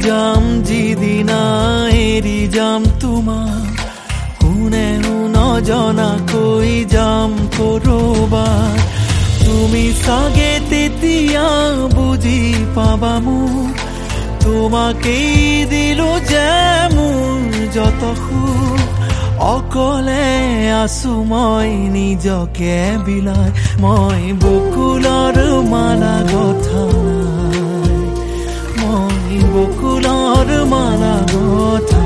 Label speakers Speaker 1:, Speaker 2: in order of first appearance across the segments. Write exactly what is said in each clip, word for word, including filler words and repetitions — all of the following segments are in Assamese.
Speaker 1: যাম যিদিনা এৰি যাম তোমাক কোনেও নজনাকৈ যাম কৰবাত তুমি চাগে তেতিয়া বুজি পাবা মোক তোমাকেই দিলো যে মোৰ যত সুখ অকলে আছো মই নিজকে বিলাই মই বকুলৰ মালা গথা নাই মই বকুলৰ মালা গথা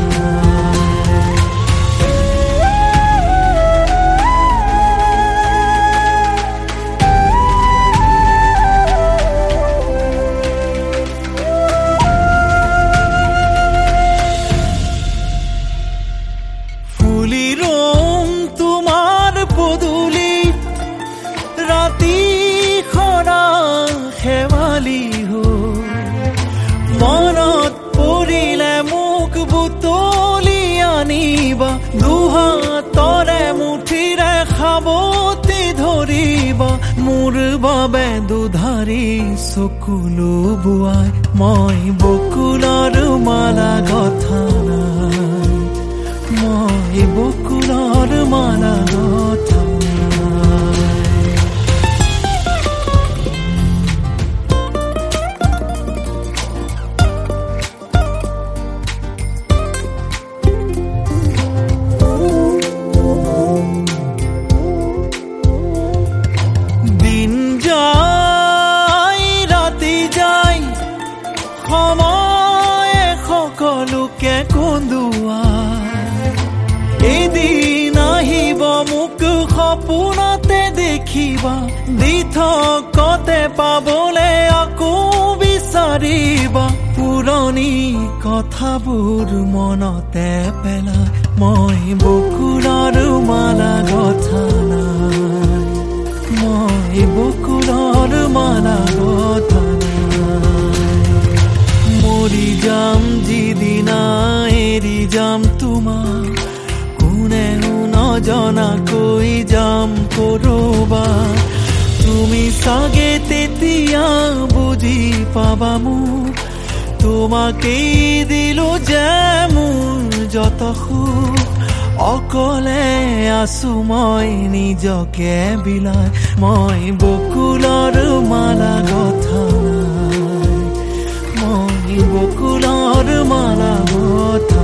Speaker 1: মনত পৰিলে মোক বুটলি আনিবা দুহাতৰে মুঠিৰে খাবতি ধৰিবা মোৰ বাবে দুধাৰি চকুলো বুৱাই মই বকুলৰ মালা গথা নাই মই বকুলৰ মালা গথা সকলোকে কন্দুৱা এদিন আহিব মোক সপোনতে দেখিবা দি থকতে পাবলে আকৌ বিচাৰিবা পুৰণি কথাবোৰ মনতে পেলা মই বকুলৰ মালা গথা নাই মই বকুলৰ মালা গথা মৰি যাম যিদিনা এৰি যাম তোমাক কোনেও নজনাকৈ যাম কৰবাত তুমি চাগে তেতিয়া বুজি পাবা মোক তোমাকেই দিলো যে মোৰ যত সুখ অকলে আছো মই নিজকে বিলাই মই বকুলৰ মালা গথা নাই মই বকুলৰ মালা গথা